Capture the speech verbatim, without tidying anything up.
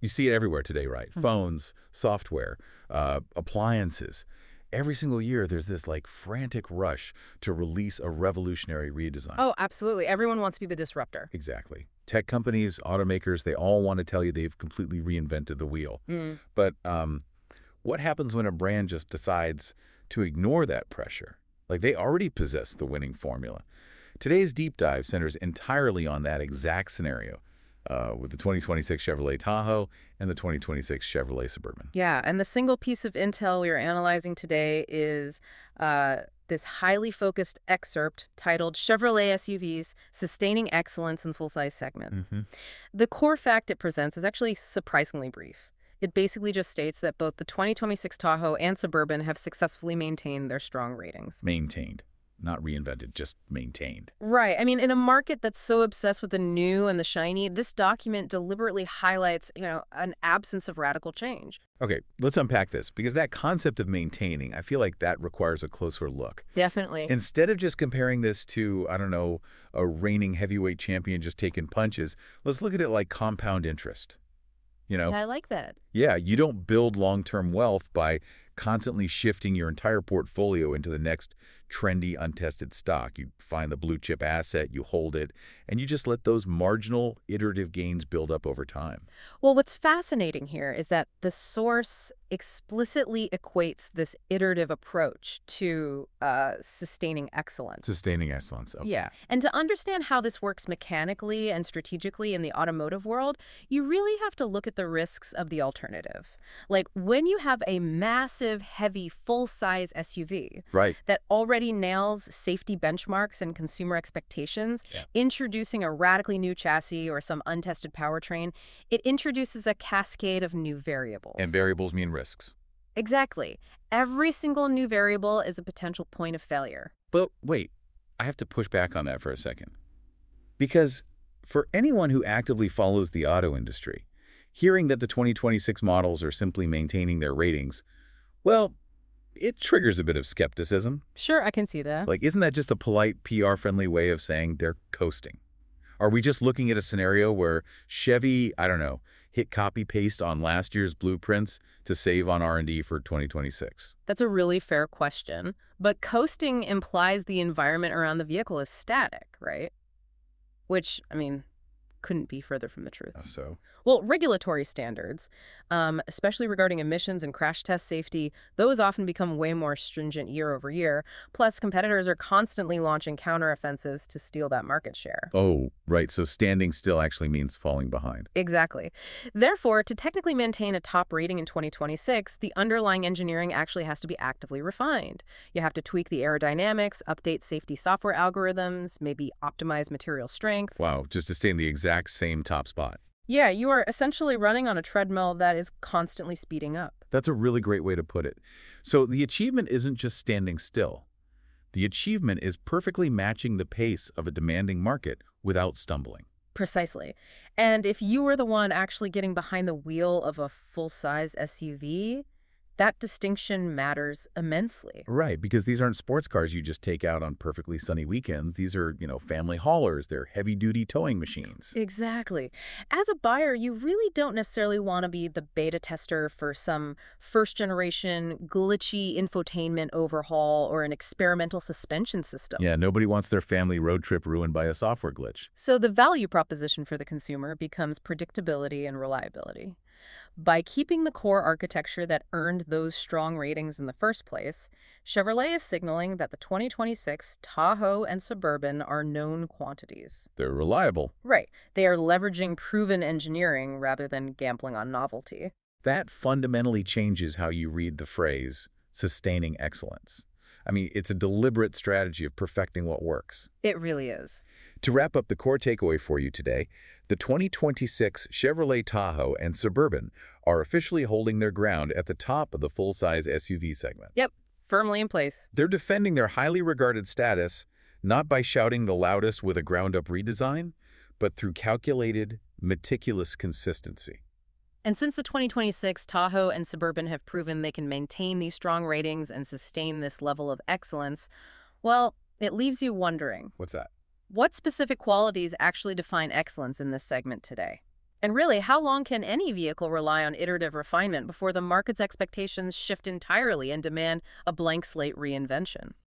You see it everywhere today, right? Hmm. Phones, software, uh, appliances. Every single year, there's this like frantic rush to release a revolutionary redesign. Oh, absolutely. Everyone wants to be the disruptor. Exactly. Tech companies, automakers, they all want to tell you they've completely reinvented the wheel. Mm. But um, what happens when a brand just decides to ignore that pressure? Like they already possess the winning formula. Today's deep dive centers entirely on that exact scenario uh, with the twenty twenty-six Chevrolet Tahoe and the twenty twenty-six Chevrolet Suburban. Yeah, and the single piece of intel we are analyzing today is uh, this highly focused excerpt titled Chevrolet S U Vs Sustaining Excellence in Full-Size Segment. Mm-hmm. The core fact it presents is actually surprisingly brief. It basically just states that both the twenty twenty-six Tahoe and Suburban have successfully maintained their strong ratings. Maintained. Not reinvented, just maintained. Right. I mean, in a market that's so obsessed with the new and the shiny, this document deliberately highlights, you know, an absence of radical change. Okay, let's unpack this, because that concept of maintaining, I feel like that requires a closer look. Definitely. Instead of just comparing this to, I don't know, a reigning heavyweight champion just taking punches, let's look at it like compound interest. You know? Yeah, I like that. Yeah, you don't build long-term wealth by constantly shifting your entire portfolio into the next trendy, untested stock. You find the blue chip asset, you hold it, and you just let those marginal, iterative gains build up over time. Well, what's fascinating here is that the source explicitly equates this iterative approach to uh, sustaining excellence. Sustaining excellence. Okay. Yeah. And to understand how this works mechanically and strategically in the automotive world, you really have to look at the risks of the alternative. Like when you have a massive, heavy, full-size S U V Right. that already nails safety benchmarks and consumer expectations, Yeah. introducing a radically new chassis or some untested powertrain, it introduces a cascade of new variables. And variables mean risks. Exactly. Every single new variable is a potential point of failure. But wait, I have to push back on that for a second. Because for anyone who actively follows the auto industry, hearing that the twenty twenty-six models are simply maintaining their ratings, well, it triggers a bit of skepticism. Sure, I can see that. Like, isn't that just a polite, P R-friendly way of saying they're coasting? Are we just looking at a scenario where Chevy, I don't know, hit copy-paste on last year's blueprints to save on R and D for twenty twenty-six? That's a really fair question. But coasting implies the environment around the vehicle is static, right? Which, I mean, couldn't be further from the truth. So? Well, regulatory standards, um, especially regarding emissions and crash test safety, those often become way more stringent year over year. Plus, competitors are constantly launching counteroffensives to steal that market share. Oh, right. So standing still actually means falling behind. Exactly. Therefore, to technically maintain a top rating in twenty twenty-six, the underlying engineering actually has to be actively refined. You have to tweak the aerodynamics, update safety software algorithms, maybe optimize material strength. Wow, just to stay in the exact same top spot. Yeah, you are essentially running on a treadmill that is constantly speeding up. That's a really great way to put it. So the achievement isn't just standing still. The achievement is perfectly matching the pace of a demanding market without stumbling. Precisely. And if you were the one actually getting behind the wheel of a full-size S U V, that distinction matters immensely. Right, because these aren't sports cars you just take out on perfectly sunny weekends. These are, you know, family haulers. They're heavy-duty towing machines. Exactly. As a buyer, you really don't necessarily want to be the beta tester for some first-generation glitchy infotainment overhaul or an experimental suspension system. Yeah, nobody wants their family road trip ruined by a software glitch. So the value proposition for the consumer becomes predictability and reliability. By keeping the core architecture that earned those strong ratings in the first place, Chevrolet is signaling that the twenty twenty-six Tahoe and Suburban are known quantities. They're reliable. Right. They are leveraging proven engineering rather than gambling on novelty. That fundamentally changes how you read the phrase, sustaining excellence. I mean, it's a deliberate strategy of perfecting what works. It really is. To wrap up the core takeaway for you today, the twenty twenty-six Chevrolet Tahoe and Suburban are officially holding their ground at the top of the full-size S U V segment. Yep, firmly in place. They're defending their highly regarded status not by shouting the loudest with a ground-up redesign, but through calculated, meticulous consistency. And since the twenty twenty-six Tahoe and Suburban have proven they can maintain these strong ratings and sustain this level of excellence, well, it leaves you wondering, What's that? what specific qualities actually define excellence in this segment today? And really, how long can any vehicle rely on iterative refinement before the market's expectations shift entirely and demand a blank slate reinvention?